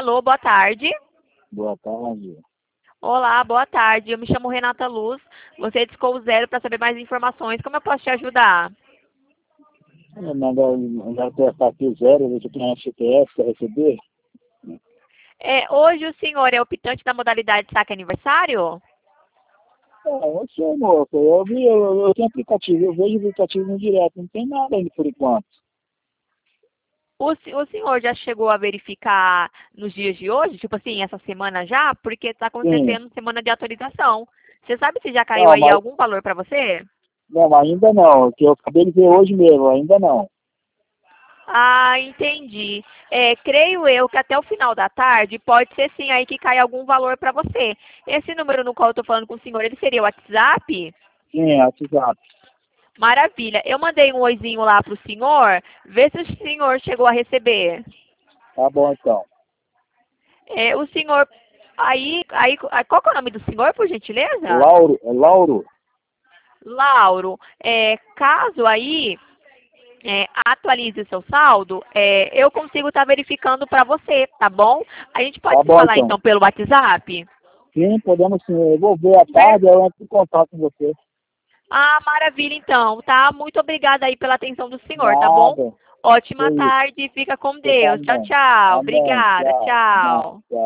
Alô, boa tarde. Boa tarde. Olá, boa tarde. Eu me chamo Renata Luz. Você discou o zero para saber mais informações. Como eu posso te ajudar? Mandar testar aqui o zero, ver se tem FTS para receber. Hoje o senhor é optante da modalidade saque aniversário? Eu sei, moço. Eu tenho aplicativo, eu vejo o aplicativo no direto, não tem nada ainda por enquanto. O senhor já chegou a verificar nos dias de hoje, tipo assim, essa semana já? Porque está Sim. acontecendo semana de atualização. Você sabe se já caiu Não, aí mas algum valor para você? não, ainda não, que eu acabei de ver hoje mesmo, ainda não. Ah, entendi. Creio eu que até o final da tarde pode ser sim aí que cai algum valor para você. Esse número no qual eu estou falando com o senhor, ele seria o WhatsApp? Sim, WhatsApp. Maravilha. Eu mandei um oizinho lá para o senhor, vê se o senhor chegou a receber. Tá bom então. O senhor, qual que é o nome do senhor, por gentileza? Lauro? Lauro. Caso aí atualize o seu saldo, eu consigo estar verificando para você, tá bom? A gente pode Tá se bom falar então. então pelo WhatsApp? Sim, podemos sim. Eu vou ver à Per- tarde, eu entro em contato com você. Ah, maravilha então, tá? Muito obrigada aí pela atenção do senhor, tá bom? Nada. Que Ótima isso. tarde, fica com Você Deus. Tchau, também. tchau. Também. Obrigada, Tchau. Não, tchau. tchau.